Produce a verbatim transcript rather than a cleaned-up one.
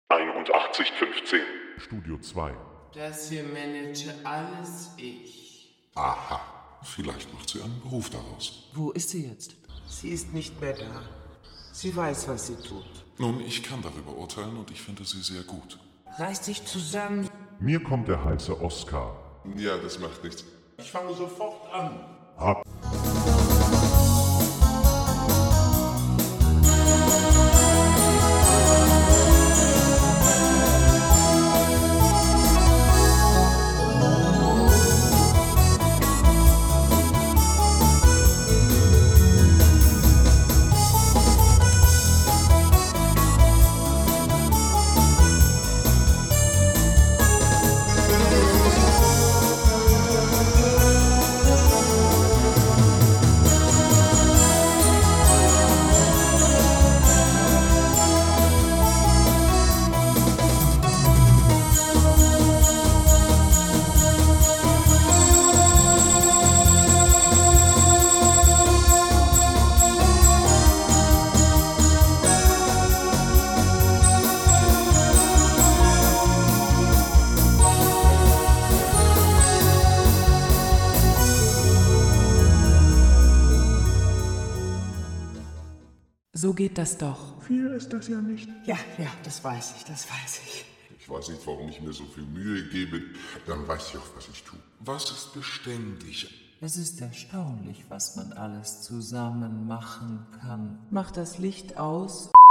einundachtzig fünfzehn. Studio zwei. Das hier manage alles ich. Aha, vielleicht macht sie einen Beruf daraus. Wo ist sie jetzt? Sie ist nicht mehr da. Sie weiß, was sie tut. Nun, ich kann darüber urteilen und ich finde sie sehr gut. Reiß dich zusammen. Mir kommt der heiße Oscar. Ja, das macht nichts. Ich fange sofort an. Hab So geht das doch. Viel ist das ja nicht. Ja, ja, das weiß ich, das weiß ich. Ich weiß nicht, warum ich mir so viel Mühe gebe. Dann weiß ich auch, was ich tue. Was ist beständig? Es ist erstaunlich, was man alles zusammen machen kann. Mach das Licht aus.